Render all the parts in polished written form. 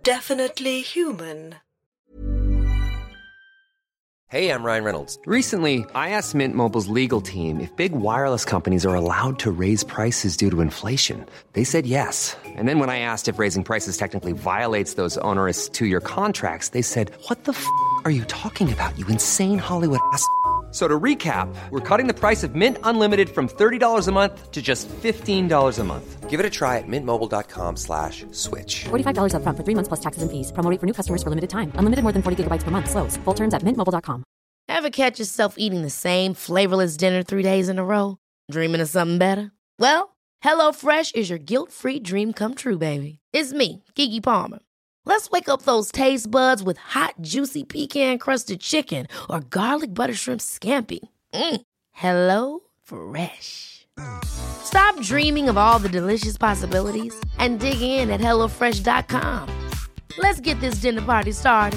definitely human. Hey, I'm Ryan Reynolds. Recently, I asked Mint Mobile's legal team if big wireless companies are allowed to raise prices due to inflation. They said yes. And then when I asked if raising prices technically violates those onerous 2-year contracts, they said, "What the f*** are you talking about, you insane Hollywood ass?" So to recap, we're cutting the price of Mint Unlimited from $30 a month to just $15 a month. Give it a try at mintmobile.com/switch. $45 up front for 3 months plus taxes and fees. Promo rate for new customers for limited time. Unlimited more than 40 gigabytes per month. Slows full terms at mintmobile.com. Ever catch yourself eating the same flavorless dinner 3 days in a row? Dreaming of something better? Well, HelloFresh is your guilt-free dream come true, baby. It's me, Keke Palmer. Let's wake up those taste buds with hot, juicy pecan-crusted chicken or garlic butter shrimp scampi. Hello Fresh. Stop dreaming of all the delicious possibilities and dig in at HelloFresh.com. Let's get this dinner party started.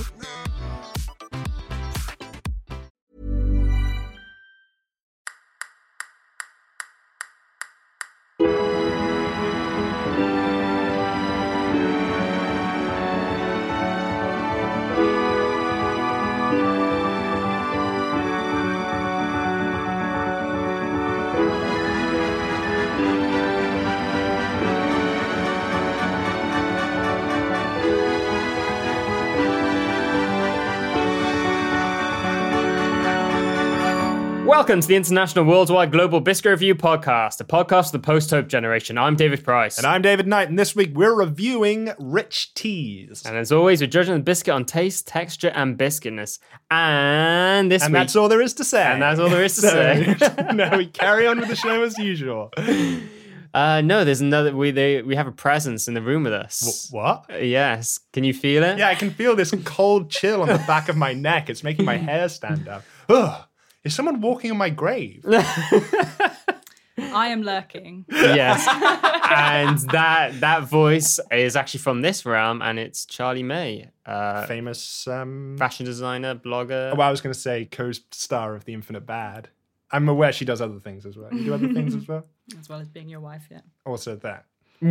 Welcome to the International Worldwide Global Biscuit Review Podcast, a podcast of the post-hope generation. I'm David Price. And I'm David Knight, and this week we're reviewing Rich Teas. And as always, we're judging the biscuit on taste, texture, and biscuitness. And this week... And that's all there is to say. And that's all there is to say. No, we carry on with the show as usual. No, there's another... We have a presence in the room with us. What? Yes. Can you feel it? Yeah, I can feel this cold chill on the back of my neck. It's making my hair stand up. Ugh. Is someone walking on my grave? I am lurking. Yes. And that voice is actually from this realm, and it's Charlie May. Famous... fashion designer, blogger. Well, I was going to say co-star of The Infinite Bad. I'm aware she does other things as well. You do other things as well? As well as being your wife, yeah. Also that.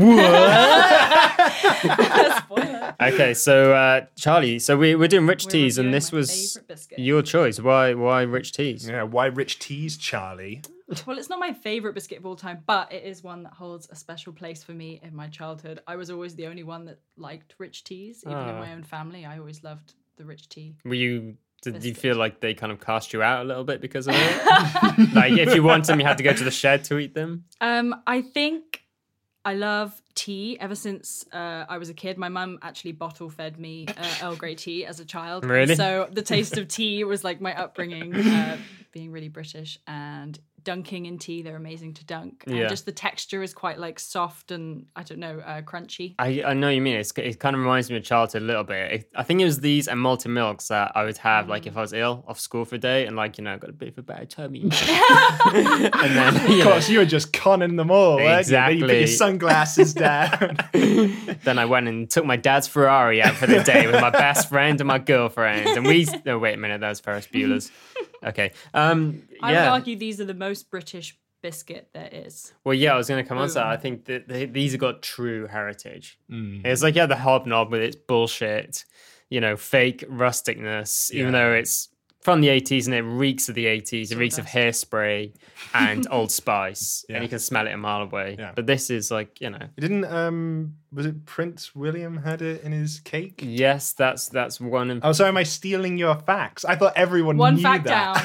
Spoiler. Okay, so Charlie, so we're doing Rich Teas, and this my was favourite biscuit. your choice. Why Rich Teas? Yeah, why Rich Teas, Charlie? Well, it's not my favourite biscuit of all time, but it is one that holds a special place for me in my childhood. I was always the only one that liked Rich Teas, even in my own family. I always loved the Rich Tea. Did biscuit. you feel like they kind of cast you out a little bit because of it? Like, if you want them, you had to go to the shed to eat them? I think I love tea ever since I was a kid. My mum actually bottle fed me Earl Grey tea as a child. Really? And so the taste of tea was like my upbringing, being really British, and dunking in tea. They're amazing to dunk. And Yeah. just the texture is quite like soft and, I don't know, crunchy. I know what you mean. It kind of reminds me of childhood a little bit. I think it was these and malted milks that I would have, like, if I was ill off school for a day and, like, got a bit of a bad tummy. And then, Of course, you were just conning them all, weren't you? Exactly. You put your sunglasses down. Then I went and took my dad's Ferrari out for the day with my best friend and my girlfriend. And no, wait a minute, that was Ferris Bueller's. Okay. I would argue these are the most British biscuit there is. Well, yeah, I was going to come on to that. I think that these have got true heritage. It's like, the hobnob with its bullshit, fake rusticness, even though it's from the 80s and it reeks of the 80s. It reeks of Hairspray and Old Spice, and you can smell it a mile away. Yeah. But this is like, Didn't, was it Prince William had it in his cake? Yes, that's one of... Oh, so am I stealing your facts? I thought everyone One knew fact that.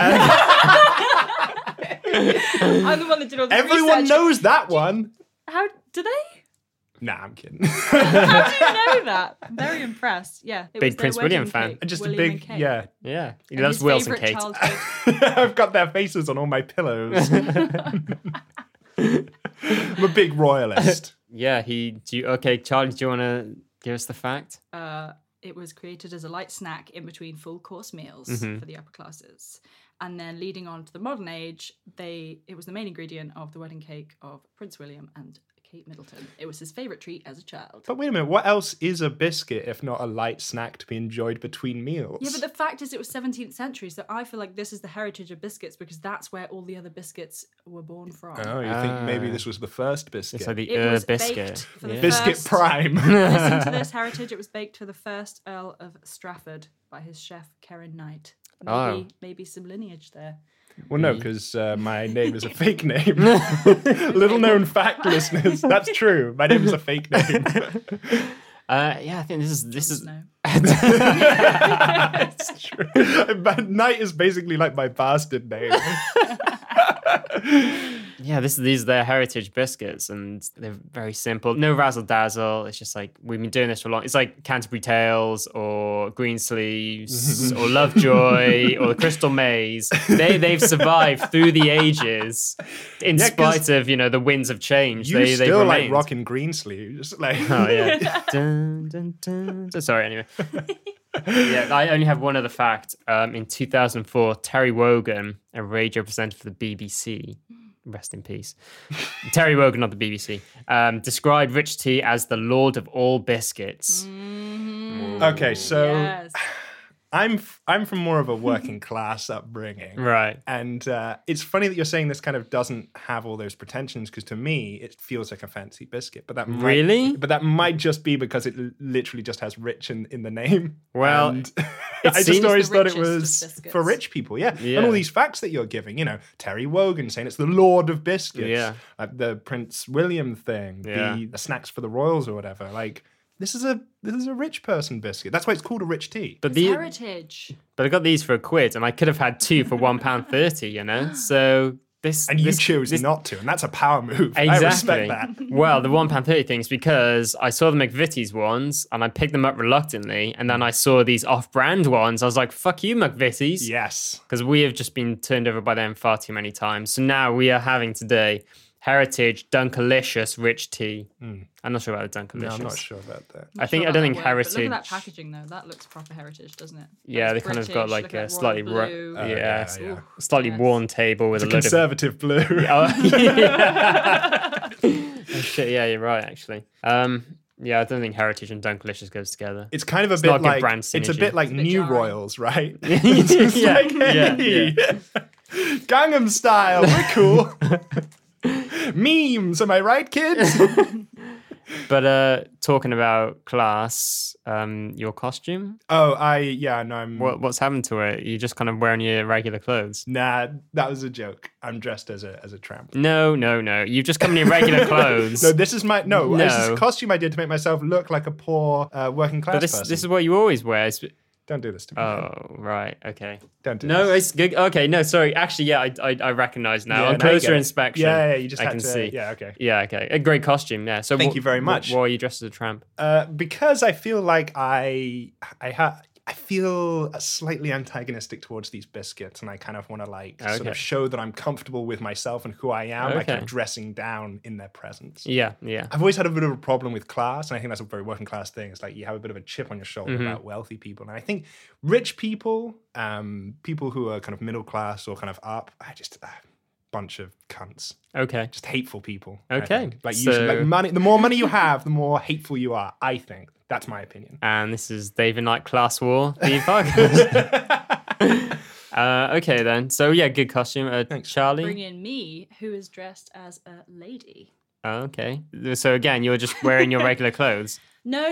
down. I'm the one that did all the Everyone research. knows that one. How do they? Nah, I'm kidding. How do you know that? I'm very impressed. Yeah. It Big was their Prince William wedding fan. cake, Just William a and big, Kate. yeah. Yeah, he And loves his Wilson favourite Kate. childhood. I've got their faces on all my pillows. I'm a big royalist. Yeah, okay, Charlie, do you want to give us the fact? It was created as a light snack in between full course meals for the upper classes. And then leading on to the modern age, it was the main ingredient of the wedding cake of Prince William and Kate Middleton. It was his favourite treat as a child. But wait a minute, what else is a biscuit if not a light snack to be enjoyed between meals? Yeah, but the fact is it was 17th century, so I feel like this is the heritage of biscuits because that's where all the other biscuits were born from. Oh, you think maybe this was the first biscuit? It's like the It was biscuit. baked for the Biscuit first- Prime. Listen to this heritage. It was baked for the first Earl of Strafford by his chef, Karen Knight. Maybe some lineage there. Well, no, because my name is a fake name. Little known fact, listeners. That's true. My name is a fake name. I think this is No. It's true. But Knight is basically like my bastard name. Yeah, these are their heritage biscuits, and they're very simple. No razzle dazzle. It's just like we've been doing this for a long. It's like Canterbury Tales or Green Sleeves or Lovejoy or the Crystal Maze. They've survived through the ages, in spite of the winds of change. You They've still like remained. rocking green sleeves, like. Oh yeah. Dun, dun, dun, dun. Sorry. Anyway. Yeah, I only have one other fact. In 2004, Terry Wogan, a radio presenter for the BBC, rest in peace. Terry Wogan, not the BBC, described Rich T as the Lord of all biscuits. Okay, so Yes. I'm from more of a working class upbringing, Right. and it's funny that you're saying this kind of doesn't have all those pretensions because to me it feels like a fancy biscuit. But that Really? might just be because it literally just has "rich" in the name. Well, And it I just seems always the thought it richest of was biscuits. for rich people. Yeah. Yeah. And all these facts that you're giving, Terry Wogan saying it's the Lord of biscuits, Yeah. the Prince William thing, Yeah. the snacks for the royals or whatever. Like this is a rich person biscuit. That's why it's called a rich tea. But Heritage. I got these for £1, and I could have had two for £1.30. So this And you this, chose this, not to, and that's a power move. Exactly. I respect that. Well, the £1.30 thing is because I saw the McVitie's ones and I picked them up reluctantly, and then I saw these off-brand ones. I was like, "Fuck you, McVitie's!" Yes. Because we have just been turned over by them far too many times. So now we are having today Heritage Dunkalicious Rich Tea. I'm not sure about the Dunkalicious. No, I'm not sure about that. I don't think But look Heritage. at that packaging though. That looks proper heritage, doesn't it? Yeah, That's they kind of got British, like look a at slightly royal blue. yeah, yeah. slightly Yes. worn table with It's a a load of conservative blue. Oh, yeah. Oh, shit, yeah, you're right, actually. Yeah, I don't think Heritage and Dunkalicious goes together. It's kind of a It's bit not good like brand it's a synergy. bit like It's a bit New jarring. Royals, right? It's just Yeah, like, yeah, hey, Gangnam Style, we're cool. Memes, am I right, kids? But talking about class, your costume, I'm. what's happened to it? You're just kind of wearing your regular clothes. Nah, that was a joke. I'm dressed as a tramp. No. You've just come in your regular clothes. No, this is my No. This is a costume I did to make myself look like a poor working class But this person. is what you always wear. Don't do this to me. Oh, right. Okay. Don't do No, this. it's good. Okay, no, sorry. Actually, yeah, I recognize now. Yeah, On now you closer get it. inspection, Yeah, you just I had can to- see. yeah, okay. Yeah, okay. A great costume. Yeah. So Thank you very much. Why are you dressed as a tramp? Because I feel like I feel slightly antagonistic towards these biscuits, and I kind of want to sort Okay. of show that I'm comfortable with myself and who I am, like kind Okay. of dressing down in their presence. Yeah. I've always had a bit of a problem with class, and I think that's a very working class thing. It's like you have a bit of a chip on your shoulder Mm-hmm. about wealthy people, and I think rich people, people who are kind of middle class or kind of up, I just bunch of cunts, Okay. just hateful people. I Okay, think. Like so- usually, like money. The more money you have, the more hateful you are. I think that's my opinion. And this is David Knight Class War, the podcast. Okay, then. So, yeah, good costume. Charlie? Bring in me, who is dressed as a lady. Okay. So, again, you're just wearing your regular clothes. No,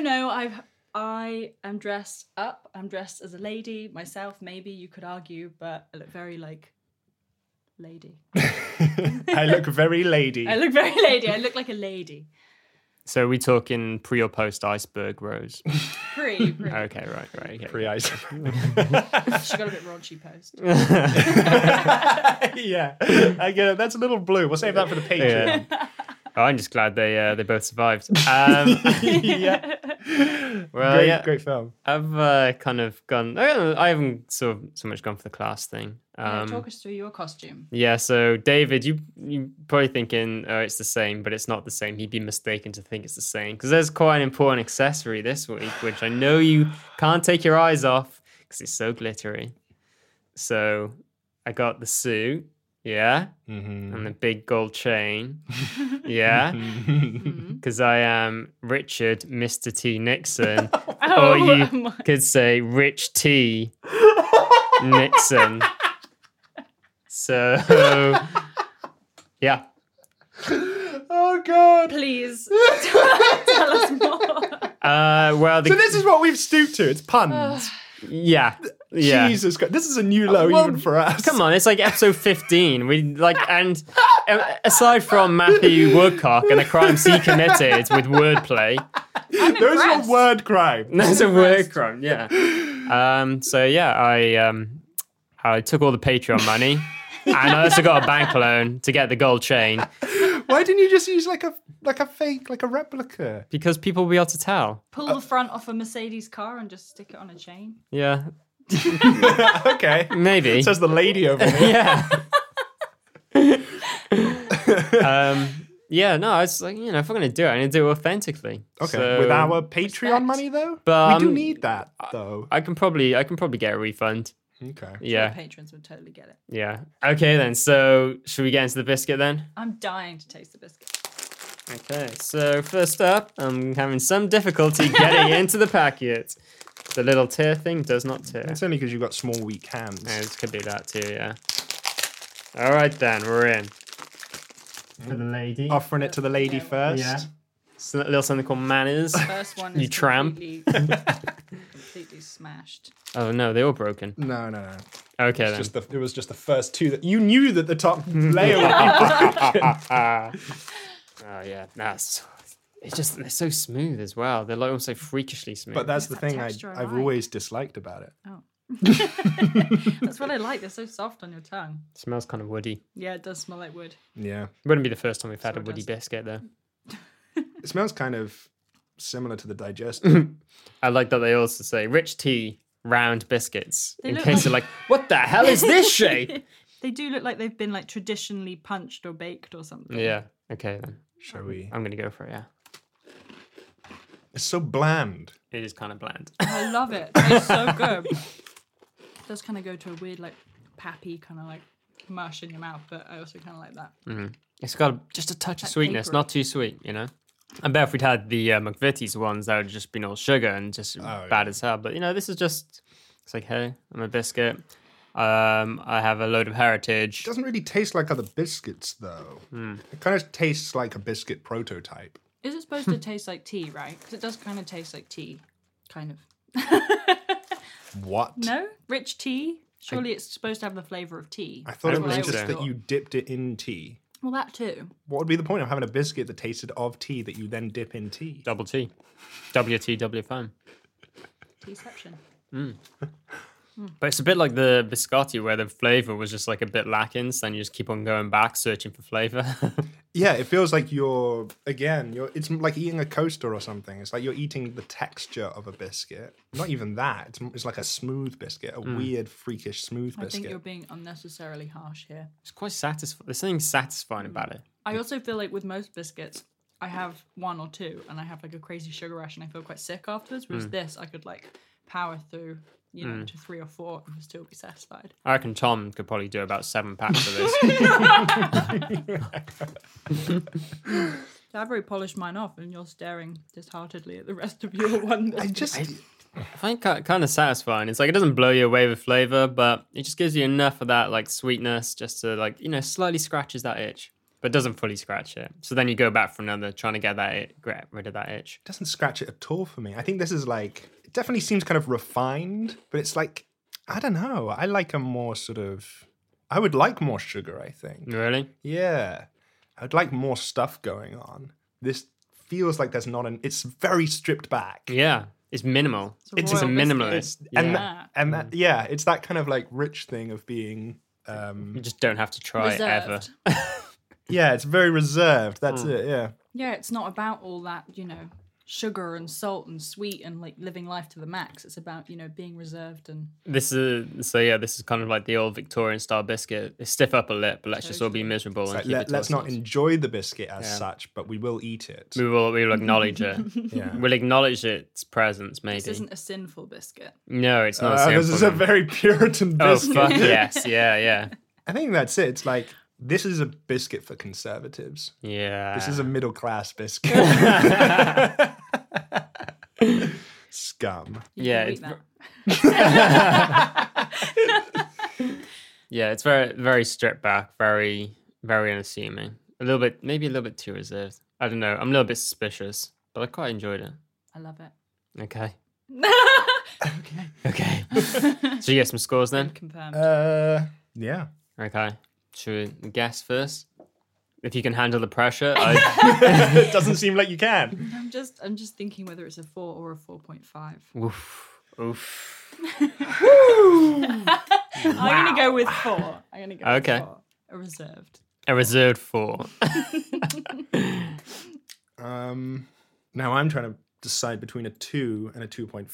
I am dressed up. I'm dressed as a lady myself. Maybe you could argue, but I look very lady. I look very lady. I look very lady. I look like a lady. So, we talking pre or post Iceberg Rose? Pre. Okay, right. Okay. Pre-eyes. She got a bit raunchy post. Yeah, I get it. That's a little blue. We'll save that for the Patreon. Oh, I'm just glad they both survived. Yeah. Well, Great film. I've kind of gone. I haven't so much gone for the class thing. Talk us through your costume. Yeah, so David, you probably thinking, oh, it's the same, but it's not the same. He'd be mistaken to think it's the same because there's quite an important accessory this week, which I know you can't take your eyes off because it's so glittery. So I got the suit. Yeah. Mm-hmm. And the big gold chain. Yeah. Because I am Richard Mr. T. Nixon. Or you could say Rich T. Nixon. So, yeah. Oh, God. Please tell us more. Well, So this is what we've stooped to. It's puns. yeah. Jesus Christ. This is a new low even for us. Come on, it's like episode 15. We and aside from Matthew Woodcock and the crimes he committed with wordplay, Those are word crimes. there's a word crime. Yeah. So yeah, I took all the Patreon money, and I also got a bank loan to get the gold chain Why didn't you just use like a fake, like a replica? because people will be able to tell. Pull the front off a Mercedes car and just stick it on a chain. Yeah, Okay. maybe. Says the lady over here. Yeah. Yeah, no, it's like, if I'm going to do it, I'm going to do it authentically. Okay. So- With our Patreon money though? But, we do need that though. I can probably get a refund. Okay. Yeah. Patrons would totally get it. Yeah. Okay, then. So, should we get into the biscuit then? I'm dying to taste the biscuit. Okay. So, first up, I'm having some difficulty getting into the packet. The little tear thing does not tear. It's only because you've got small, weak hands. Yeah, this could be that too, yeah. All right, then. We're in. For the lady. Offering it to the lady first. Yeah. So, a little something called manners. First one You is tramp. completely smashed. Oh, no, they're all broken. No. Okay, then. It was just the first two that you knew that the top layer would be broken. Oh, yeah. It's just, they're so smooth as well. They're like also freakishly smooth. But that's the That thing texture I I've like. always disliked about it. Oh. That's what I like. They're so soft on your tongue. It smells kind of woody. Yeah, it does smell like wood. Yeah. Wouldn't be the first time we've had So a it woody does. biscuit, though. It smells kind of similar to the digestive. I like that they also say rich tea round biscuits. They in look case like- you're like, what the hell is this shape? They do look like they've been like traditionally punched or baked or something. Yeah. Okay, then. Shall we? I'm going to go for it, yeah. It's so bland. It is kind of bland. I love it. It's so good. It does kind of go to a weird like pappy kind of like mush in your mouth, but I also kind of like that. It's got just a touch of Like sweetness, papery. not too sweet, I bet if we'd had the McVitie's ones, that would have just been all sugar and just bad as hell. But, this is just, it's like, hey, I'm a biscuit. I have a load of heritage. It doesn't really taste like other biscuits, though. It kind of tastes like a biscuit prototype. Is it supposed to taste like tea, right? Because it does kind of taste like tea. Kind of. What? No? Rich tea? Surely it's supposed to have the flavour of tea. I thought I it don't was think just so. that you dipped it in tea. Well, that too. What would be the point of having a biscuit that tasted of tea that you then dip in tea? Double T. WT, WFM. Teaception. But it's a bit like the biscotti where the flavour was just like a bit lacking, so then you just keep on going back searching for flavour. Yeah, it feels like it's like eating a coaster or something. It's like you're eating the texture of a biscuit. Not even that. It's like a smooth biscuit, a weird, freakish smooth I think biscuit. you're being unnecessarily harsh here. It's quite satisfying. There's something satisfying about it. I also feel like with most biscuits, I have one or two and I have like a crazy sugar rush and I feel quite sick afterwards. Whereas this, I could like power through, to 3 or 4 and still be satisfied. I reckon Tom could probably do about 7 packs of this. So I've already polished mine off and you're staring disheartedly at the rest of your one biscuit. I find it kind of satisfying. It's like it doesn't blow you away with flavour, but it just gives you enough of that like sweetness just to like, slightly scratches that itch. But doesn't fully scratch it. So then you go back for another, trying to get rid of that itch. It doesn't scratch it at all for me. I think this is like, it definitely seems kind of refined, but it's like, I don't know. I like a more I would like more sugar, I think. Really? Yeah. I'd like more stuff going on. This feels like it's very stripped back. Yeah. It's minimal. It's a royal minimalist. biscuit. Yeah. It's that kind of like rich thing of being, You just don't have to try it ever. Reserved. yeah, it's very reserved. That's it, yeah. Yeah, it's not about all that, sugar and salt and sweet and like living life to the max. It's about, being reserved and This is kind of like the old Victorian style biscuit. They stiff up a lip, but let's just all be miserable and Like, keep it to let's not ourselves. enjoy the biscuit as such, but we will eat it. We will acknowledge it. Yeah. We'll acknowledge its presence, this maybe. isn't a sinful biscuit. No, it's not. This is a very Puritan Oh biscuit. fuck yes, yeah. I think that's it. It's like, this is a biscuit for conservatives. Yeah. This is a middle class biscuit. Scum. Yeah, Eat it's that. yeah, it's very, very stripped back, very, very unassuming. Maybe a little bit too reserved. I don't know. I'm a little bit suspicious, but I quite enjoyed it. I love it. Okay. Okay. So you get some scores then? Confirmed. Yeah. Okay. Should we guess first? If you can handle the pressure. It doesn't seem like you can. I'm just thinking whether it's a 4 or a 4.5. Oof. Oof. I'm gonna go with 4. Okay. With 4. A reserved. A reserved 4. Now I'm trying to decide between a 2 and a 2.5.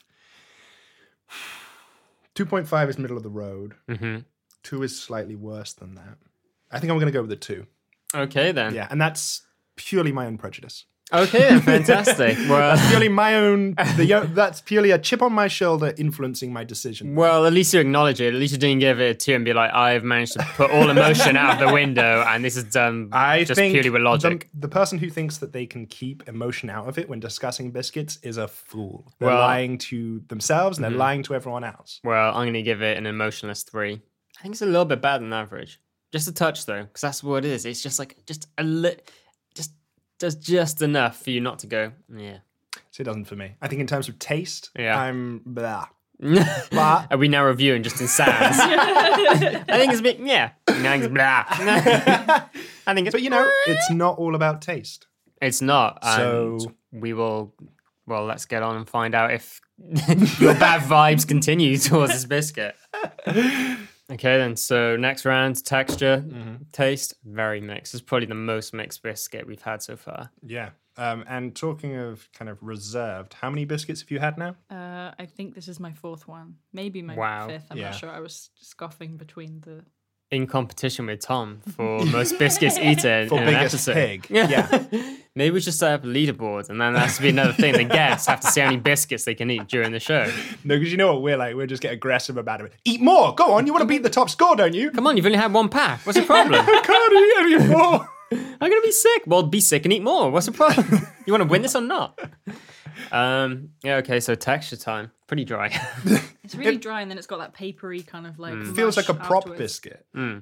2.5 is middle of the road. Mm-hmm. 2 is slightly worse than that. I think I'm going to go with a 2. Okay, then. Yeah, and that's purely my own prejudice. Okay, then. Fantastic. Well, That's purely my own. That's purely a chip on my shoulder influencing my decision. well, at least you acknowledge it. At least you didn't give it a 2 and be like, I've managed to put all emotion out of the window, and this is done I just think purely with logic. The person who thinks that they can keep emotion out of it when discussing biscuits is a fool. They're Well- lying to themselves and they're lying to everyone else. Well, I'm going to give it an emotionless 3. I think it's a little bit better than average. Just a touch, though, because that's what it is. It's just like, just a just does just enough for you not to go, yeah. So it doesn't for me. I think in terms of taste, Yeah. I'm blah. But Are we now reviewing just in sounds? I think it's a bit, yeah. No, it's blah. I think it's, But it's not all about taste. it's not. So- And we will, well, let's get on and find out if your bad vibes continue towards this biscuit. Okay, then. So next round, texture, taste, very mixed. It's probably the most mixed biscuit we've had so far. Yeah. And talking of kind of reserved, how many biscuits have you had now? I think this is my 4th one. Maybe my Wow. 5th. I'm Yeah. not sure. I was scoffing between the... In competition with Tom for most biscuits eaten For in an biggest episode. pig. Yeah. Maybe we should set up a leaderboard, and then that has to be another thing. The guests have to see how many biscuits they can eat during the show. No, because you know what we're like? We'll just get aggressive about it. Eat more. Go on. You want to beat the top score, don't you? Come on, you've only had 1 pack. What's the problem? Can't eat any more. I'm going to be sick. Well, be sick and eat more. What's the problem? You want to win this or not? Yeah, okay, so texture time. Pretty dry. It's really dry, and then it's got that papery kind of like... Feels like a mush prop afterwards. biscuit.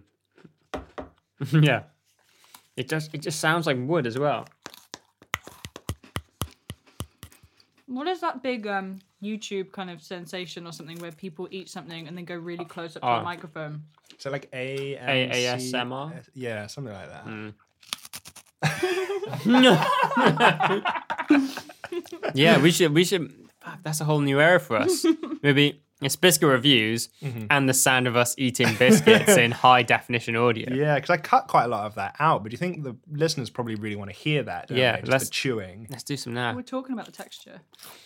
Yeah. It just sounds like wood as well. What is that big YouTube kind of sensation or something where people eat something and then go really close up to Oh. the microphone? So like ASMR? Yeah, something like that. Yeah, we should. Fuck, that's a whole new era for us. Maybe it's biscuit reviews and the sound of us eating biscuits in high definition audio. Yeah, because I cut quite a lot of that out, but do you think the listeners probably really want to hear that? Don't Yeah, they? Just let's- the chewing. Let's do some now. We're talking about the texture.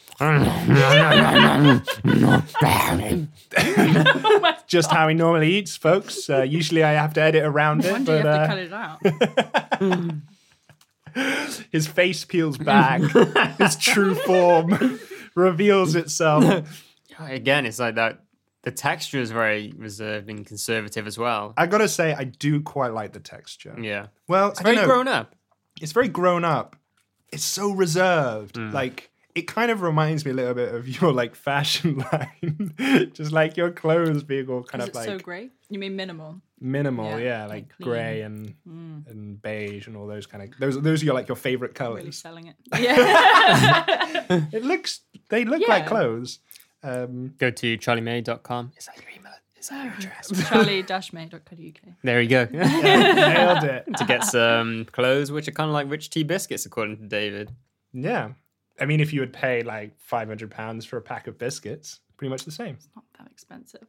Just how he normally eats, folks. Usually I have to edit around it, One day you but have to cut it out. his face peels back. His true form reveals itself. Again, it's like that. The texture is very reserved and conservative as well. I gotta say, I do quite like the texture. Yeah. Well, It's I don't very know. grown up. It's very grown up. It's so reserved. Like, it kind of reminds me a little bit of your like fashion line. Just like your clothes being all kind Is of it like so grey? You mean minimal? minimal, Yeah, yeah, like clean. grey and beige and all those kind of those are your like your favorite colors. Really selling it. Yeah. They look like Yeah. clothes. Go to charliemay.com. Is that your email? Is that your address? charlie-may.co.uk. There you go. Nailed it. To get some clothes, which are kind of like rich tea biscuits, according to David. Yeah. I mean, if you would pay like £500 for a pack of biscuits, pretty much the same. Not that expensive.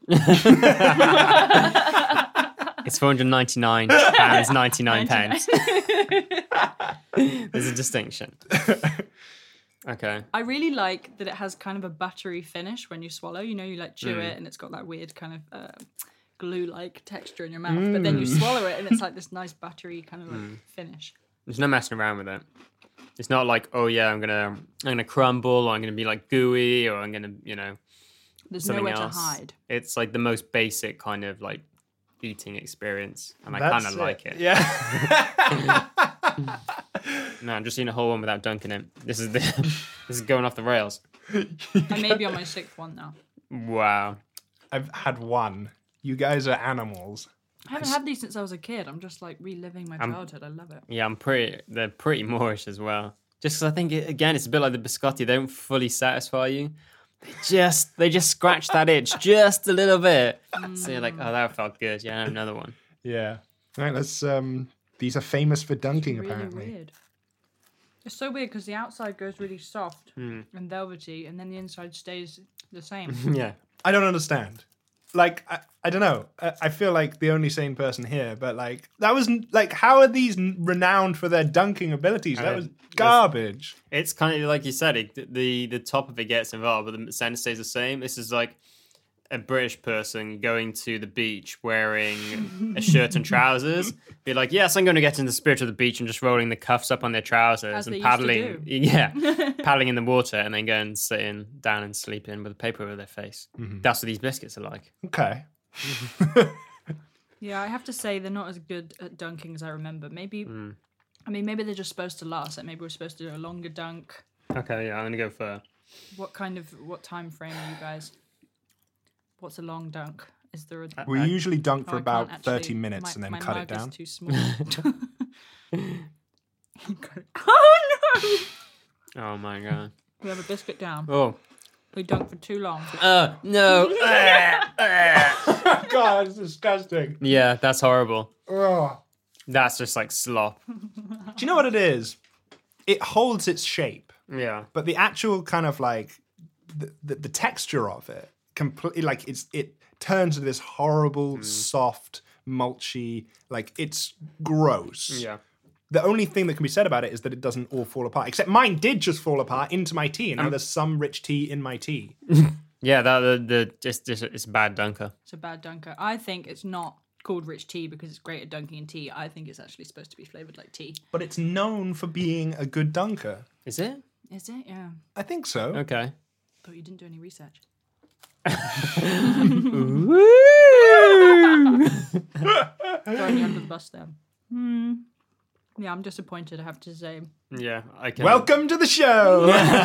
It's £499.99. There's a distinction. Okay. I really like that it has kind of a buttery finish when you swallow. You know, you like chew it and it's got that weird kind of glue-like texture in your mouth. But then you swallow it and it's like this nice buttery kind of like finish. There's no messing around with it. It's not like, oh yeah, I'm gonna crumble, or I'm gonna be like gooey, or I'm gonna, There's something nowhere else. to hide. It's like the most basic kind of like eating experience, and I That's kind of like it. Yeah. No, I'm just eating a whole one without dunking it. This is going off the rails. I may be on my 6th one now. Wow. I've had one. You guys are animals. I haven't had these since I was a kid. I'm just like reliving my childhood. I love it. Yeah, they're pretty Moorish as well. Just 'cause I think again, it's a bit like the biscotti. They don't fully satisfy you. They just scratch that itch just a little bit. So you're like, oh, that felt good. Yeah, another one. Yeah. All right, let's. These are famous for dunking, Really apparently. weird. It's so weird because the outside goes really soft and velvety, and then the inside stays the same. Yeah. I don't understand. Like, I don't know. I feel like the only sane person here, but like, that was like, how are these renowned for their dunking abilities? That was garbage. It's kind of like you said, the top of it gets involved, but the center stays the same. This is like a British person going to the beach wearing a shirt and trousers. Be like, yes, I'm going to get into the spirit of the beach and just rolling the cuffs up on their trousers As and they used paddling. to do. Yeah, paddling in the water and then going sitting down and sleeping with a paper over their face. That's what these biscuits are like. Okay. Yeah, I have to say they're not as good at dunking as I remember. Maybe, I mean, maybe they're just supposed to last. Like maybe we're supposed to do a longer dunk. Okay, yeah, I'm going to go for... What time frame are you guys? What's a long dunk? Is there a... We usually dunk for Oh, I about can't actually- 30 minutes and then my cut it mug down. Is too small. Oh no! Oh my God. We have a biscuit down. Oh. We dunk for too long. No. God, it's disgusting. Yeah, that's horrible. Ugh. That's just like slop. Do you know what it is? It holds its shape, Yeah. but the actual kind of like the texture of it completely like it turns into this horrible, soft, mulchy, like it's gross. Yeah. The only thing that can be said about it is that it doesn't all fall apart. Except mine did just fall apart into my tea, and now there's some rich tea in my tea. Yeah, it's a bad dunker. It's a bad dunker. I think it's not called rich tea because it's great at dunking in tea. I think it's actually supposed to be flavored like tea. But it's known for being a good dunker. Is it? Is it? Yeah. I think so. Okay. Thought you didn't do any research. Throwing you under the bus there. Yeah, I'm disappointed, I have to say. Yeah, I can. Welcome to the show.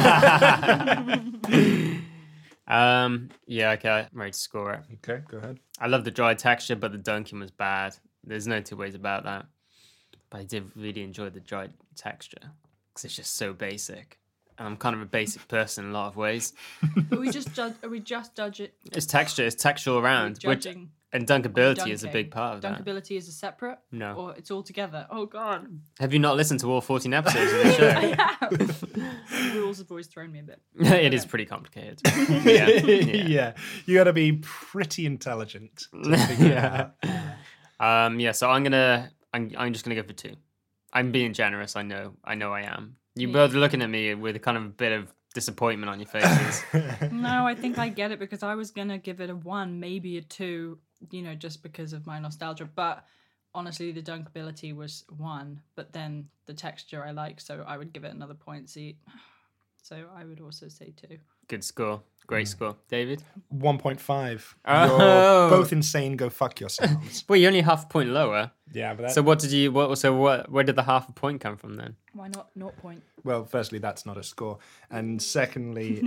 Yeah, okay, I'm ready to score it. Okay, go ahead. I love the dry texture, but the dunking was bad. There's no two ways about that. But I did really enjoy the dry texture because it's just so basic. And I'm kind of a basic person in a lot of ways. Are we just judge it? It's texture, it's texture around. Judging. And dunkability is a Dunking. big part of that. Dunkability is a separate? No. Or it's all together? Oh, God. Have you not listened to all 14 episodes of the show? Rules have always thrown me a bit. It is pretty complicated. Yeah. Yeah, you got to be pretty intelligent to figure it out. Yeah, so I'm just gonna go for 2. I'm being generous, I know I am. You both looking at me with a kind of a bit of disappointment on your faces. No, I think I get it because I was going to give it a 1, maybe a 2, just because of my nostalgia. But honestly, the dunkability was 1, but then the texture I like, so I would give it another point. So I would also say 2. Good score. Great score. David? 1.5. Oh. You're both insane. Go fuck yourselves. Well, you're only half a point lower. Yeah, but So where did the half a point come from then? Why not 0 point? well, firstly, that's not a score, and secondly,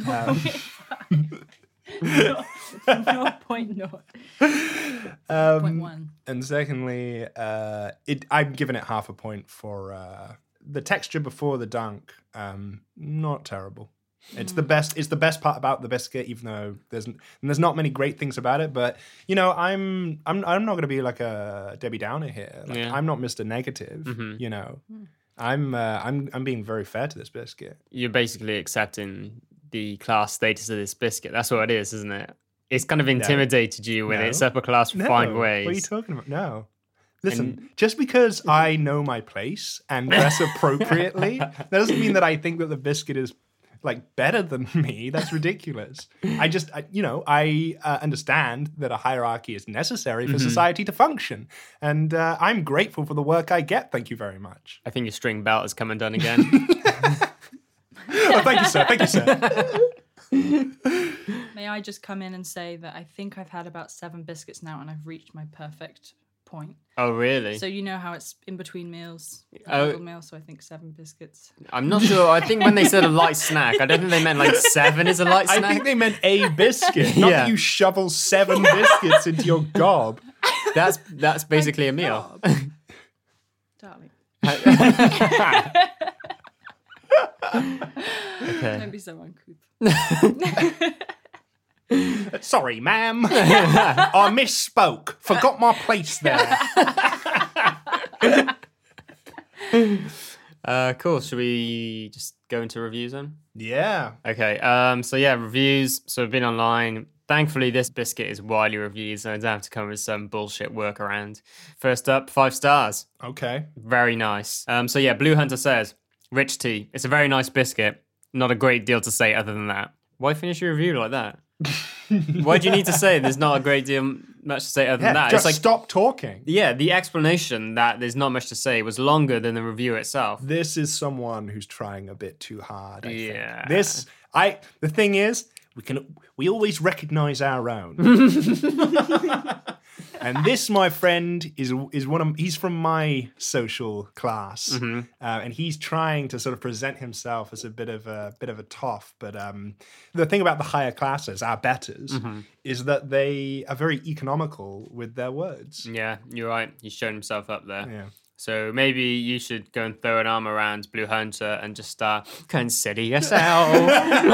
0.0. 0.1. and secondly, I'm giving it half a point for the texture before the dunk. Not terrible. It's the best. It's the best part about the biscuit, even though there's not many great things about it. But I'm not going to be like a Debbie Downer here. Like, Yeah. I'm not Mr. Negative. I'm being very fair to this biscuit. You're basically accepting the class status of this biscuit. That's what it is, isn't it? It's kind of intimidated you with its upper class refined ways. What are you talking about? No. Listen, just because I know my place and dress appropriately, that doesn't mean that I think that the biscuit is like better than me. That's ridiculous. I understand that a hierarchy is necessary for society to function, and I'm grateful for the work I get. Thank you very much. I think your string belt has come undone again. Oh, thank you, sir. Thank you, sir. May I just come in and say that I think I've had about 7 biscuits now and I've reached my perfect point. Oh, really? So you know how it's in between meals, Oh. meal, so I think 7 biscuits. I'm not sure. I think when they said a light snack, I don't think they meant like 7 is a light snack. I think they meant a biscuit, not Yeah. that you shovel 7 biscuits into your gob. That's basically a meal. Darling. Okay. Don't be so uncouth. Sorry, ma'am. I misspoke. Forgot my place there. Cool. Should we just go into reviews then? Yeah. Okay. So yeah, reviews. So I've been online. Thankfully, this biscuit is widely reviewed, so I don't have to come with some bullshit workaround. First up, 5 stars. Okay. Very nice. So yeah, Blue Hunter says, Rich tea. It's a very nice biscuit. Not a great deal to say other than that. Why finish your review like that? Why do you need to say there's not a great deal much to say other than that? Just It's like, stop talking. yeah, the explanation that there's not much to say was longer than the review itself. This is someone who's trying a bit too hard. I Yeah. think. The thing is, we always recognize our own. And this, my friend, is he's from my social class, and he's trying to sort of present himself as a bit of a toff. But the thing about the higher classes, our betters, is that they are very economical with their words. Yeah, you're right. He's shown himself up there. Yeah. So maybe you should go and throw an arm around Blue Hunter and just consider yourself.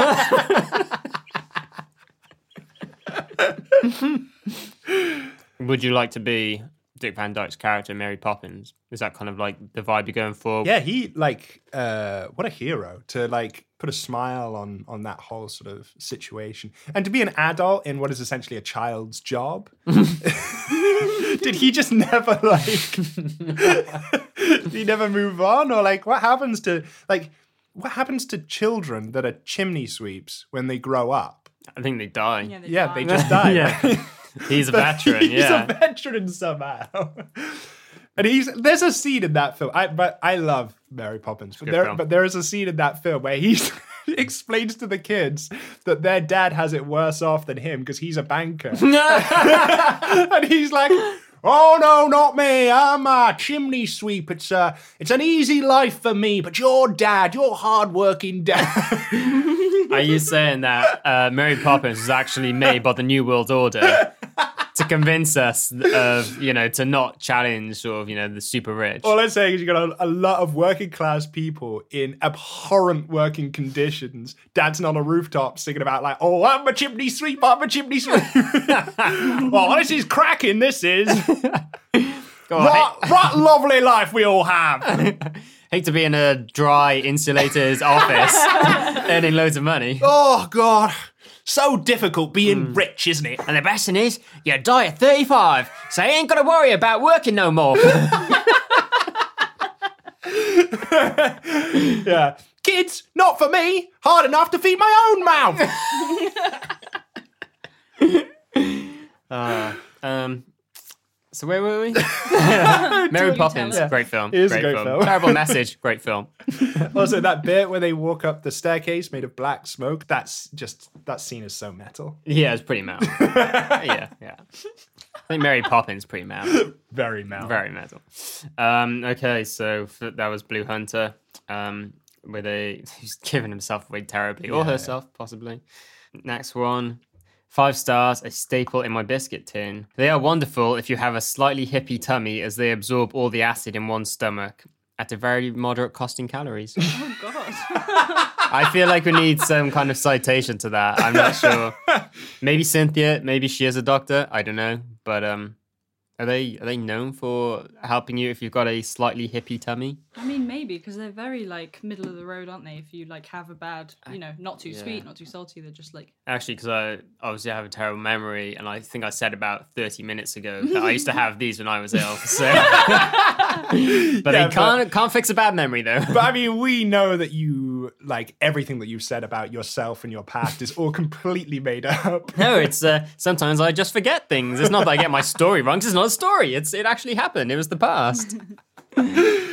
Would you like to be Dick Van Dyke's character, Mary Poppins? Is that kind of like the vibe you're going for? Yeah, he what a hero to put a smile on that whole sort of situation, and to be an adult in what is essentially a child's job. Did he just never did he never move on, or what happens to children that are chimney sweeps when they grow up? I think they die. Yeah, They just die. Yeah. Right? He's a veteran, yeah. He's a veteran somehow. And there's a scene in that film. I love Mary Poppins, but there is a scene in that film where he explains to the kids that their dad has it worse off than him because he's a banker. And he's like, "Oh no, not me! I'm a chimney sweep. It's an easy life for me. But your hard-working dad." Are you saying that Mary Poppins was actually made by the New World Order to convince us of, to not challenge sort of, the super rich? All I'm saying is you got a lot of working class people in abhorrent working conditions dancing on a rooftop singing about "Oh, I'm a chimney sweep, I'm a chimney sweep." Oh, this is cracking, this is. What lovely life we all have. Hate to be in a dry, insulated office earning loads of money. Oh, God. So difficult being rich, isn't it? And the best thing is, you die at 35, so you ain't got to worry about working no more. Yeah. Kids, not for me. Hard enough to feed my own mouth. So where were we? Mary Poppins, great film. It is a great film. Terrible message, great film. Also, that bit where they walk up the staircase made of black smoke, that scene is so metal. Yeah, it's pretty metal. yeah. I think Mary Poppins pretty metal. Very metal. Very metal. Okay, so that was Blue Hunter. He's giving himself away terribly, or herself, possibly. Next one. 5 stars, a staple in my biscuit tin. They are wonderful if you have a slightly hippie tummy, as they absorb all the acid in one's stomach at a very moderate cost in calories. Oh, God. I feel like we need some kind of citation to that. I'm not sure. Maybe Cynthia, maybe she is a doctor. I don't know. But are they known for helping you if you've got a slightly hippie tummy? I mean, maybe, because they're very, middle of the road, aren't they? If you, have a bad, not too sweet, not too salty, they're just, Actually, because I obviously have a terrible memory, and I think I said about 30 minutes ago that I used to have these when I was ill. So. But they can't fix a bad memory, though. But, I mean, we know that you, everything that you've said about yourself and your past is all completely made up. No, it's, sometimes I just forget things. It's not that I get my story wrong, 'cause it's not a story. It actually happened. It was the past.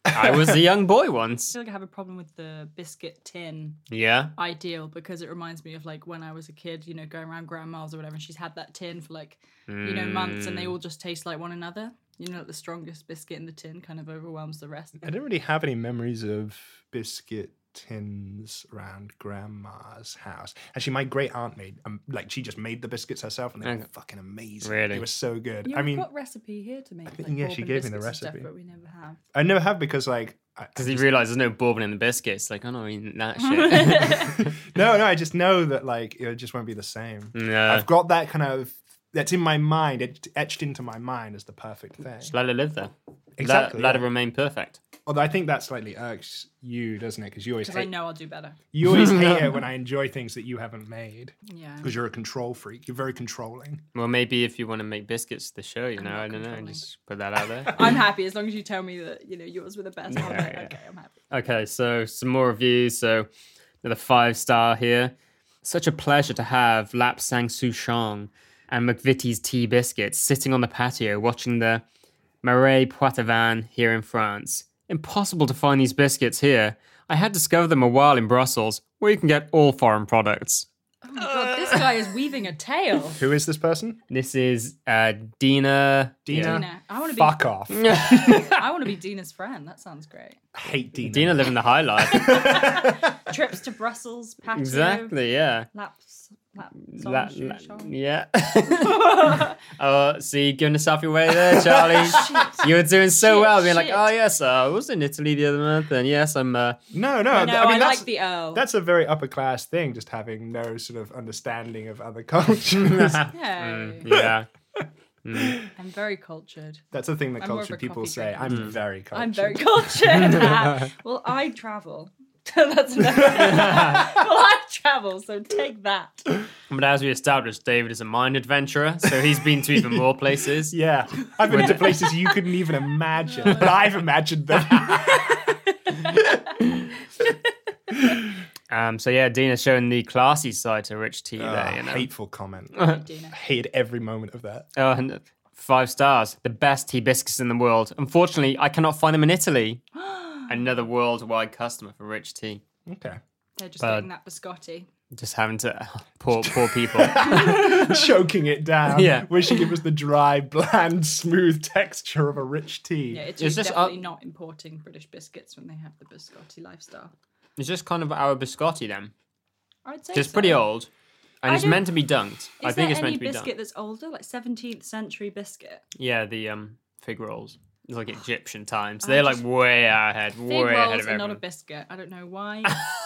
I was a young boy I once. feel like I have a problem with the biscuit tin Yeah. ideal because it reminds me of like when I was a kid, going around grandma's or whatever, and she's had that tin for like, months, and they all just taste like one another. Like the strongest biscuit in the tin kind of overwhelms the rest. I don't really have any memories of biscuit tins around grandma's house. Actually, my great aunt made, she just made the biscuits herself, and they were fucking amazing. Really? They were so good. Yeah, we've got recipe here to make. She bourbon gave me the biscuits and recipe. stuff, but we never have. I never have because Because he realised there's no bourbon in the biscuits. Like, I'm not eating that shit. no, I just know that it just won't be the same. No. I've got that kind of that's in my mind, etched into my mind as the perfect thing. Just let it live there. Exactly. Let it remain perfect. Although I think that slightly irks you, doesn't it? Because you always Because I know I'll do better. You always hate it when I enjoy things that you haven't made. Yeah. Because you're a control freak. You're very controlling. Well, maybe if you want to make biscuits for the show, I don't know, just put that out there. I'm happy as long as you tell me that yours were the best. Yeah, Okay, I'm happy. Okay, so some more reviews. So another 5-star here. Such a pleasure to have Lap Sang Souchong and McVitie's tea biscuits sitting on the patio watching the Marais Poitevin here in France. Impossible to find these biscuits here. I had discovered them a while in Brussels, where you can get all foreign products. Oh my god, this guy is weaving a tale. Who is this person? This is Dina. Dina. I want to be. Fuck off. I want to be Dina's friend. That sounds great. I hate Dina. Dina living the high life. Trips to Brussels, patio. Exactly, yeah. Yeah. See, giving yourself your way there, Charlie. You were doing so well, being like, oh yes, I was in Italy the other month, and yes, I'm. No. I like the Earl. That's a very upper class thing, just having no sort of understanding of other cultures. Yeah. I'm very cultured. That's the thing that I'm more of cultured a people coffee say. drinker. I'm very cultured. I'm very cultured. Well, I travel. That's enough. Well, I travel, so take that. But as we established, David is a mind adventurer, so he's been to even more places. Yeah. I've been to places you couldn't even imagine, but I've imagined them. So yeah, Dina's showing the classy side to Rich Tea there. Hateful comment. Dina. I hated every moment of that. Oh, and 5 stars. The best tea biscuits in the world. Unfortunately, I cannot find them in Italy. Another worldwide customer for Rich Tea. Okay. They're just getting that biscotti. Just having to poor people. Choking it down. Yeah. Wishing it was the dry, bland, smooth texture of a rich tea. Yeah, it's Is just this definitely not importing British biscuits when they have the biscotti lifestyle. It's just kind of our biscotti then. I'd say It's pretty old. And it's don't- meant to be dunked. I think it's meant to be Is there any biscuit dunked. that's older, like 17th century biscuit? Yeah, the fig rolls. It's like Egyptian times. They're like way ahead, Fig way ahead rolls of are not a everyone. biscuit. I don't know why.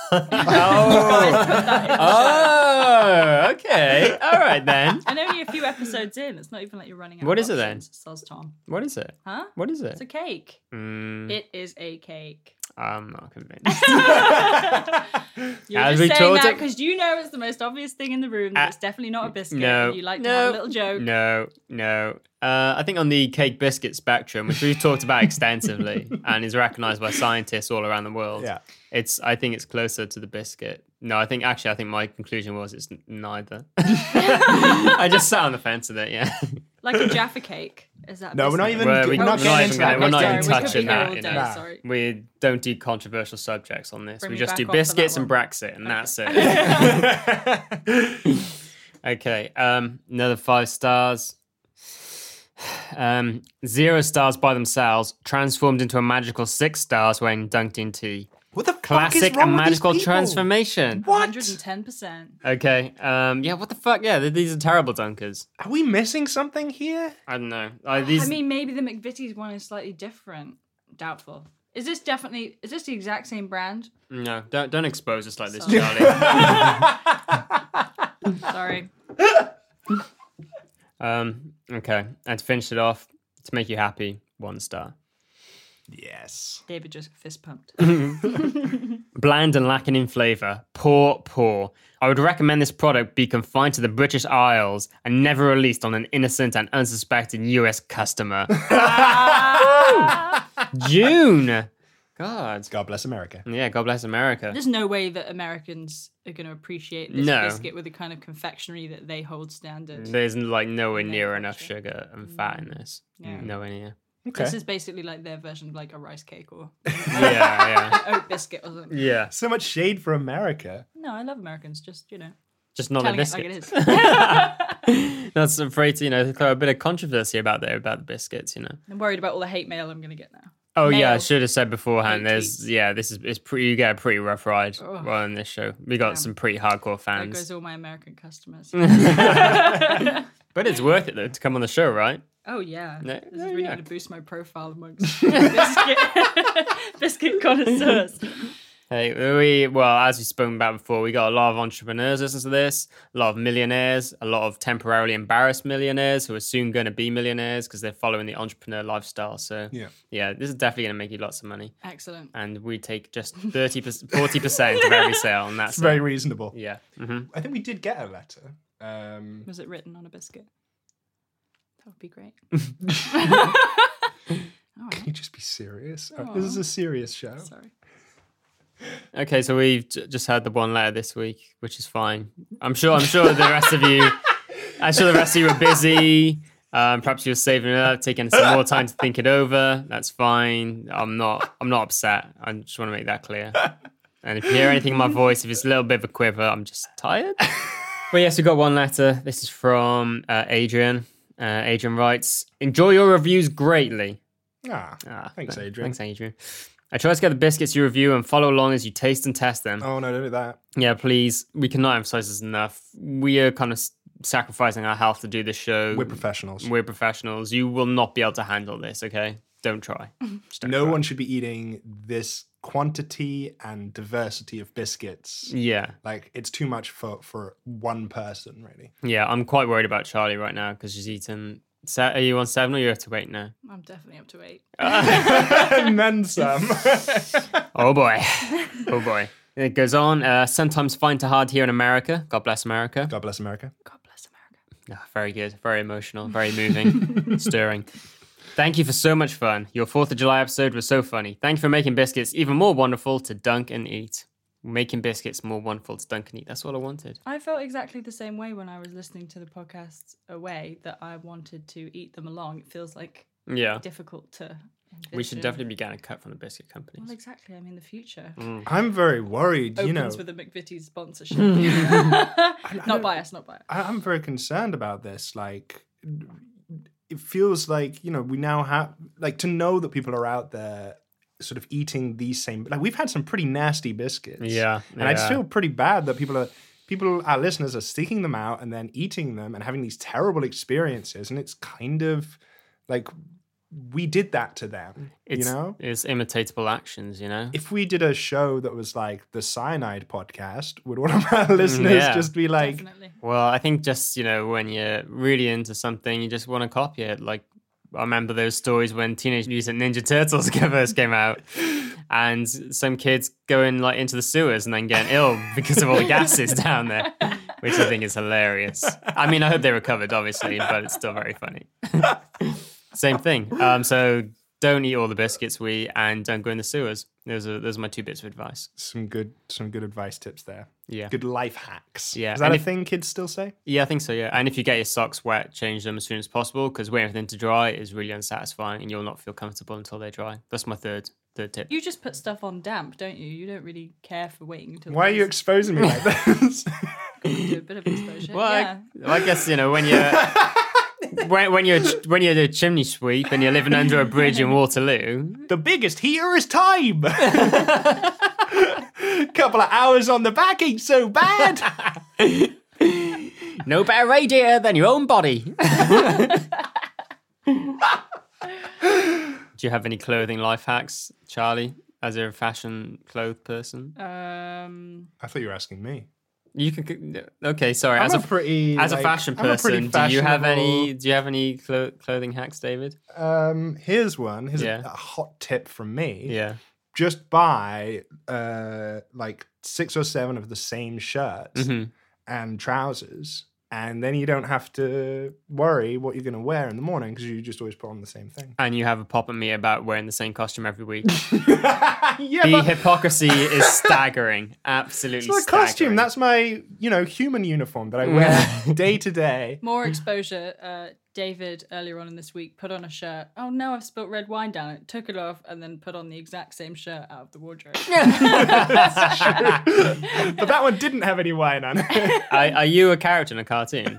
Oh, okay. All right then. And only a few episodes in. It's not even like you're running out What of is it then? options, says Tom. What is it? Huh? What is It's it? a cake. Mm, It is a cake. I'm not convinced. You're As just we saying talked that ab- because you know it's the most obvious thing in the room that it's definitely not a biscuit. No. And you like to have a little joke. No. I think on the cake biscuit spectrum, which we've talked about extensively and is recognised by scientists all around the world, Yeah. I think it's closer to the biscuit. No, I think my conclusion was it's neither. I just sat on the fence with it, yeah. Like a Jaffa cake. Is that a No, we're not biscuit? even. Well, we're not we're getting into that. we're not Sorry, even we could touching be here that. all You day, know. sorry. We don't do controversial subjects on this. Bring We me just back do off for that biscuits and one. Brexit, and that's it. Okay, another 5 stars. 0 stars by themselves, transformed into a magical 6 stars when dunked in tea. What the fuck is Classic wrong and with these magical people? transformation. What? 110%. Okay, yeah, what the fuck? Yeah, these are terrible dunkers. Are we missing something here? I don't know. I These, mean, maybe the McVitie's one is slightly different. Doubtful. Is this the exact same brand? no, don't expose us like this, Sorry. Charlie. Sorry. Okay, and to finish it off, to make you happy, 1 star. Yes. David just fist pumped. Bland and lacking in flavour. Poor. I would recommend this product be confined to the British Isles and never released on an innocent and unsuspecting US customer. June! God. God bless America. Yeah, God bless America. There's no way that Americans are going to appreciate this No. biscuit with the kind of confectionery that they hold standard. There's like nowhere No near enough culture. sugar and fat in this. Yeah. Nowhere near. Okay. This is basically like their version of like a rice cake or Yeah, oat biscuit or something. yeah. So much shade for America. No, I love Americans. Just Just not the telling it biscuits. like it is. That's afraid to, throw a bit of controversy about the biscuits, I'm worried about all the hate mail I'm going to get now. Oh yeah, I Mail. should have said beforehand. Hate It's pretty. You get a pretty rough ride Ugh. on this show. We got some pretty hardcore There fans, goes all my American customers. but it's worth it though to come on the show, right? Oh yeah, No, this is no, really yeah. going to boost my profile amongst biscuit connoisseurs. Hey, as we've spoken about before, we got a lot of entrepreneurs listening to this, a lot of millionaires, a lot of temporarily embarrassed millionaires who are soon going to be millionaires because they're following the entrepreneur lifestyle. So yeah, this is definitely going to make you lots of money. Excellent. And we take just 40% of every sale, and that's It's very it. reasonable. Yeah. I think we did get a letter. Was it written on a biscuit? That would be great. Can you just be serious? This is a serious show. Sorry. Okay, so we've just had the one letter this week, which is fine. I'm sure the rest of you, were busy. Perhaps you were saving it up, taking some more time to think it over. That's fine. I'm not upset. I just want to make that clear. And if you hear anything in my voice, if it's a little bit of a quiver, I'm just tired. But yes, we got one letter. This is from Adrian. Adrian writes, "Enjoy your reviews greatly." Thanks, Adrian. Thanks, Adrian. I try to get the biscuits you review and follow along as you taste and test them. Oh, no, don't do that. Yeah, please. We cannot emphasize this enough. We are kind of sacrificing our health to do this show. We're professionals. We're professionals. You will not be able to handle this, okay? Don't try. Just don't No try. one should be eating this quantity and diversity of biscuits. Yeah. Like, it's too much for one person, really. Yeah, I'm quite worried about Charlie right now because she's eaten... Are you on 7 or you have to wait now? I'm definitely up to 8. And then some. Oh boy. Oh boy. It goes on. Sometimes find it hard here in America. God bless America. God bless America. God bless America. Ah, very good. Very emotional. Very moving. Stirring. Thank you for so much fun. Your 4th of July episode was so funny. Thank you for making biscuits even more wonderful to dunk and eat. Making biscuits more wonderful to dunk and eat. That's what I wanted. I felt exactly the same way when I was listening to the podcast away, that I wanted to eat them along. It feels like Yeah. difficult to envision. We should definitely be getting a cut from the biscuit companies. Well, exactly. I mean, the future I'm very worried, opens with a McVitie's sponsorship. Not biased. I'm very concerned about this. Like, it feels like, we now have, like, to know that people are out there sort of eating these same, like, we've had some pretty nasty biscuits. Yeah. And I just feel pretty bad that our listeners are seeking them out and then eating them and having these terrible experiences. And it's kind of like, we did that to them, It's imitatable actions, If we did a show that was like the Cyanide podcast, would one of our listeners just be like, Definitely. Well, I think just, when you're really into something, you just want to copy it. Like, I remember those stories when Teenage Mutant Ninja Turtles first came out, and some kids going like into the sewers and then getting ill because of all the gases down there, which I think is hilarious. I mean, I hope they recovered, obviously, but it's still very funny. Same thing. So don't eat all the biscuits and don't go in the sewers. Those are my 2 bits of advice. some good advice tips there. Yeah. Good life hacks. Yeah. Is that And a if- thing kids still say? Yeah, I think so, yeah. And if you get your socks wet, change them as soon as possible because waiting for them to dry is really unsatisfying and you'll not feel comfortable until they dry. That's my third tip. You just put stuff on damp, don't you? You don't really care for waiting until. Why are you exposing me like this? do a bit of exposure? Well, yeah. I guess, when you're... when you're the chimney sweep and you're living under a bridge in Waterloo, The biggest heater is time. Couple of hours on the back ain't so bad. no better radiator than your own body. Do you have any clothing life hacks, Charlie, as a fashion clothes person? I thought you were asking me. You could. Okay, sorry. I'm as a pretty, as a like, fashion I'm a pretty person, do you have fashionable- any clothing hacks, David? Here's one. Here's Yeah. a hot tip from me. Yeah. Just buy like 6 or 7 of the same shirts Mm-hmm. and trousers, and then you don't have to worry what you're going to wear in the morning because you just always put on the same thing. And you have a pop at me about wearing the same costume every week. Yeah, The hypocrisy is staggering. Absolutely it's my staggering. costume. That's my, human uniform that I wear day to day. More exposure. David, earlier on in this week, put on a shirt. Oh no, I've spilt red wine down it. Took it off and then put on the exact same shirt out of the wardrobe. That's true. But that one didn't have any wine on it. Are you a character in a cartoon?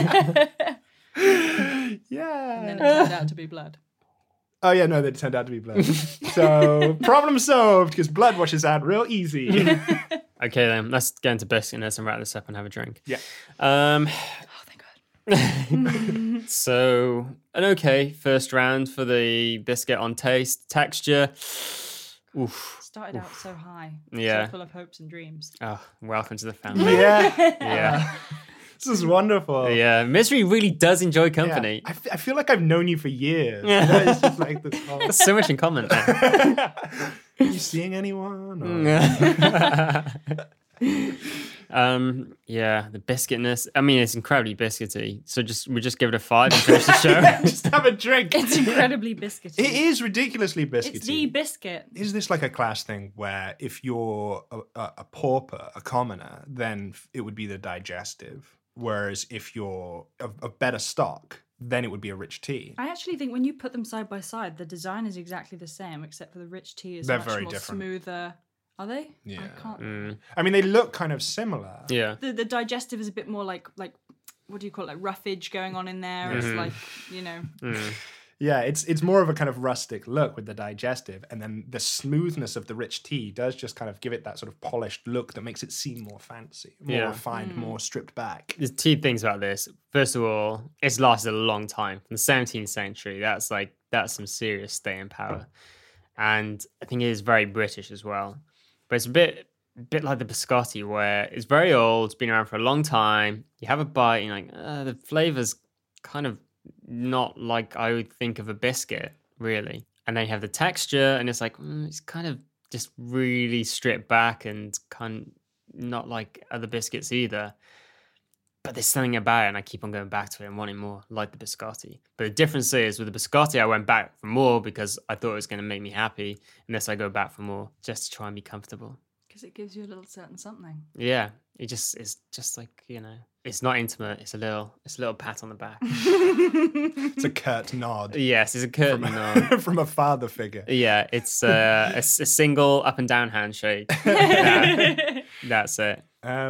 Yeah. And then it turned out to be blood. Oh, yeah, no, that turned out to be blood. So, problem solved, because blood washes out real easy. Okay, then. Let's get into biscuitness and wrap this up and have a drink. Yeah. Oh, thank God. So, an okay first round for the biscuit on taste. Texture. Oof. Started out so high. Yeah. So full of hopes and dreams. Oh, welcome to the family. Yeah. Yeah. This is wonderful. Yeah. Misery really does enjoy company. Yeah. I feel like I've known you for years. Yeah. It's just like this whole... There's so much in common there. Are you seeing anyone? Or... Yeah, the biscuitness. I mean, it's incredibly biscuity. So we just give it a 5 and finish the show. Just have a drink. It's incredibly biscuity. It is ridiculously biscuity. It's the biscuit. Is this like a class thing where if you're a pauper, a commoner, then it would be the digestive? Whereas if you're of better stock, then it would be a rich tea. I actually think when you put them side by side, the design is exactly the same, except for the rich tea is They're much very more different. smoother. Are they? Yeah. I can't. I mean, they look kind of similar. Yeah. The digestive is a bit more like what do you call it? Like roughage going on in there. It's like, Yeah, it's more of a kind of rustic look with the digestive, and then the smoothness of the rich tea does just kind of give it that sort of polished look that makes it seem more fancy, more refined, more stripped back. There's two things about this. First of all, it's lasted a long time. From the 17th century, that's some serious staying power. And I think it is very British as well. But it's a bit like the biscotti, where it's very old, it's been around for a long time. You have a bite, and you're like, the flavor's kind of not like I would think of a biscuit, really. And then you have the texture, and it's like, it's kind of just really stripped back and kind of not like other biscuits either. But there's something about it, and I keep on going back to it and wanting more, like the biscotti. But the difference is, with the biscotti, I went back for more because I thought it was going to make me happy. Unless I go back for more, just to try and be comfortable. Because it gives you a little certain something. Yeah, it's just like, it's not intimate. It's a little pat on the back. It's a curt nod. Yes, it's a curt nod from a father figure. Yeah, it's a single up and down handshake. That's it.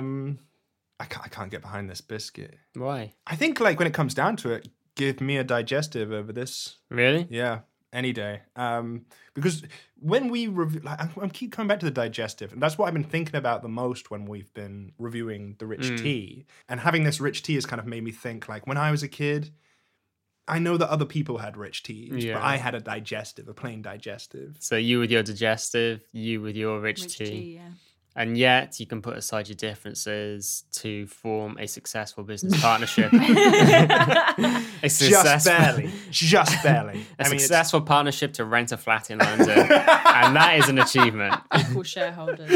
I can't get behind this biscuit. Why? I think like when it comes down to it, give me a digestive over this. Really? Yeah, any day. Because when we review, I keep coming back to the digestive, and that's what I've been thinking about the most when we've been reviewing the rich tea. And having this rich tea has kind of made me think, like, when I was a kid, I know that other people had rich teas, but I had a plain digestive. So you with your digestive, you with your rich tea. Yeah. And yet you can put aside your differences to form a successful business partnership. Just barely. A successful partnership to rent a flat in London. And that is an achievement. Equal shareholders.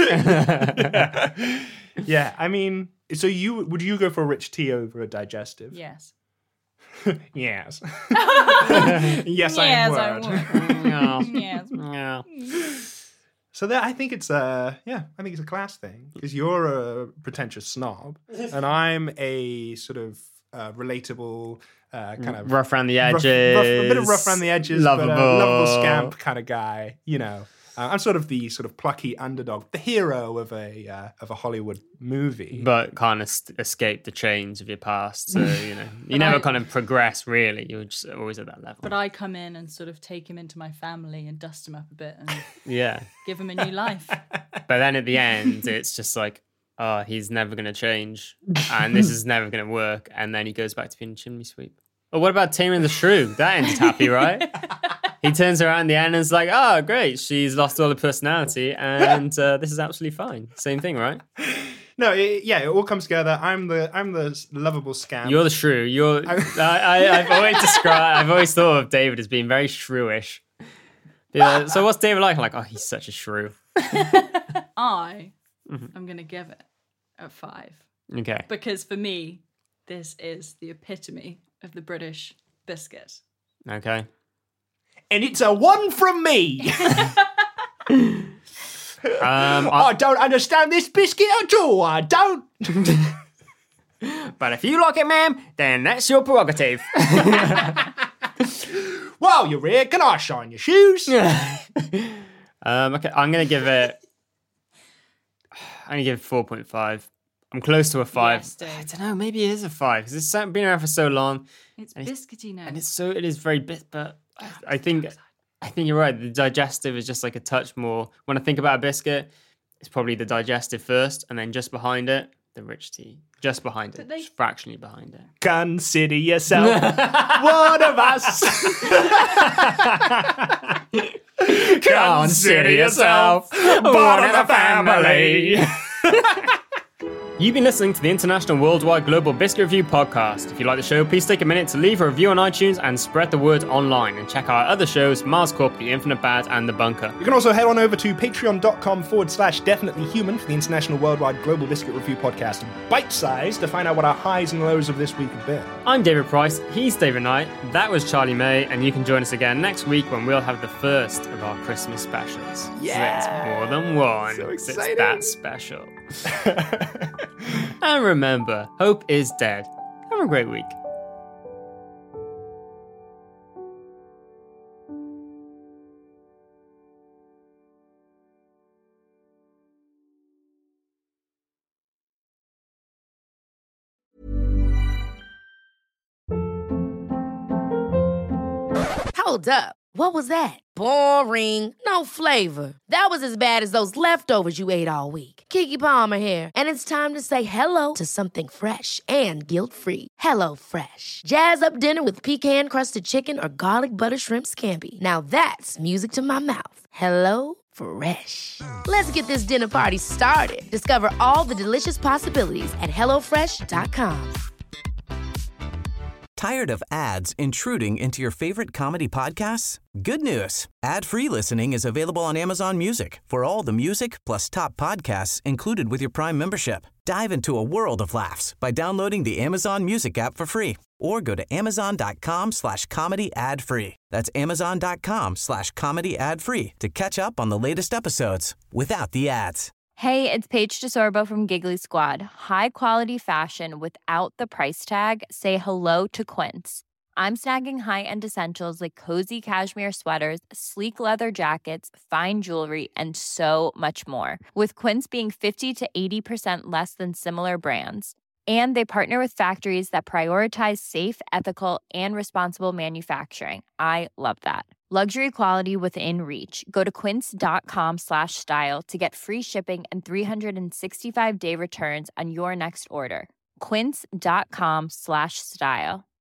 Yeah, I mean, so would you go for a rich tea over a digestive? Yes. Yes. Yes, I would. No. Yes. No. So I think it's a class thing, because you're a pretentious snob and I'm a sort of relatable kind of rough around the edges, a bit of rough around the edges, lovable, but lovable scamp kind of guy. I'm sort of the sort of plucky underdog, the hero of a Hollywood movie, but can't escape the chains of your past. So you never kind of progress really. You're just always at that level. But I come in and sort of take him into my family and dust him up a bit and give him a new life. But then at the end, it's just like, oh, he's never going to change, and this is never going to work. And then he goes back to being a chimney sweep. Well, what about Taming the Shrew? That ended happy, right? He turns around in the end and is like, oh, great, she's lost all her personality, and this is absolutely fine. Same thing, right? No, it all comes together. I'm the lovable scamp. You're the shrew. I've always thought of David as being very shrewish. Yeah. So what's David like? I'm like, oh, he's such a shrew. I'm going to give it a 5. Okay. Because for me, this is the epitome of the British biscuit. Okay. And it's a 1 from me. I don't understand this biscuit at all. I don't. But if you like it, ma'am, then that's your prerogative. While you're here, can I shine your shoes? Okay, I'm gonna give it 4.5. I'm close to a 5. Yes, Dave. I don't know, maybe it is a 5 because it's been around for so long. It's biscuity now. And it is very but I think you're right. The digestive is just like a touch more. When I think about a biscuit, it's probably the digestive first, and then just behind it, the rich tea. Just behind it, just fractionally behind it. Consider yourself one of us. Consider yourself one of the family. You've been listening to the International Worldwide Global Biscuit Review podcast. If you like the show, please take a minute to leave a review on iTunes and spread the word online. And check out our other shows, Mars Corp, The Infinite Bad, and The Bunker. You can also head on over to patreon.com/definitelyhuman for the International Worldwide Global Biscuit Review podcast. Bite-sized to find out what our highs and lows of this week have been. I'm David Price, he's David Knight, that was Charlie May, and you can join us again next week when we'll have the first of our Christmas specials. Yeah! So it's more than one. So It's exciting. that special. And remember, hope is dead. Have a great week. Hold up. What was that? Boring. No flavor. That was as bad as those leftovers you ate all week. Keke Palmer here, and it's time to say hello to something fresh and guilt-free. Hello Fresh. Jazz up dinner with pecan-crusted chicken or garlic butter shrimp scampi. Now that's music to my mouth. Hello Fresh. Let's get this dinner party started. Discover all the delicious possibilities at hellofresh.com. Tired of ads intruding into your favorite comedy podcasts? Good news. Ad-free listening is available on Amazon Music for all the music plus top podcasts included with your Prime membership. Dive into a world of laughs by downloading the Amazon Music app for free or go to amazon.com/comedy ad-free. That's amazon.com/comedy ad-free to catch up on the latest episodes without the ads. Hey, it's Paige DeSorbo from Giggly Squad. High quality fashion without the price tag. Say hello to Quince. I'm snagging high-end essentials like cozy cashmere sweaters, sleek leather jackets, fine jewelry, and so much more. With Quince being 50 to 80% less than similar brands. And they partner with factories that prioritize safe, ethical, and responsible manufacturing. I love that. Luxury quality within reach. Go to quince.com/style to get free shipping and 365-day returns on your next order. Quince.com/style.